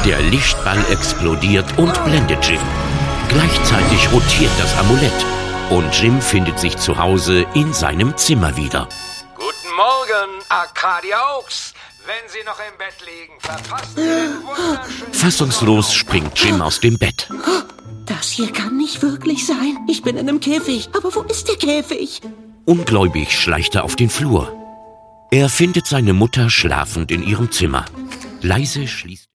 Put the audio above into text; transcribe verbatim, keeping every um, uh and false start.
Der Lichtball explodiert und blendet Jim. Gleichzeitig rotiert das Amulett und Jim findet sich zu Hause in seinem Zimmer wieder. Guten Morgen, Arcadia Oaks. Wenn Sie noch im Bett liegen, verpassen Sie den wunderschönen... Fassungslos springt Jim aus dem Bett. Das hier kann nicht wirklich sein. Ich bin in einem Käfig. Aber wo ist der Käfig? Ungläubig schleicht er auf den Flur. Er findet seine Mutter schlafend in ihrem Zimmer. Leise schließt